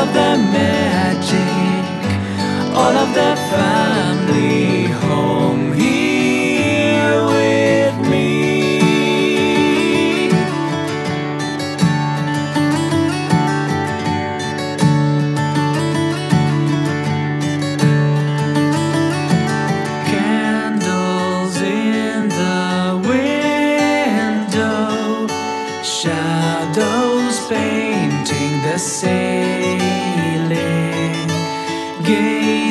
of the magic, all of the family home here with me. Candles in the window, shadows painting the ceiling, gazing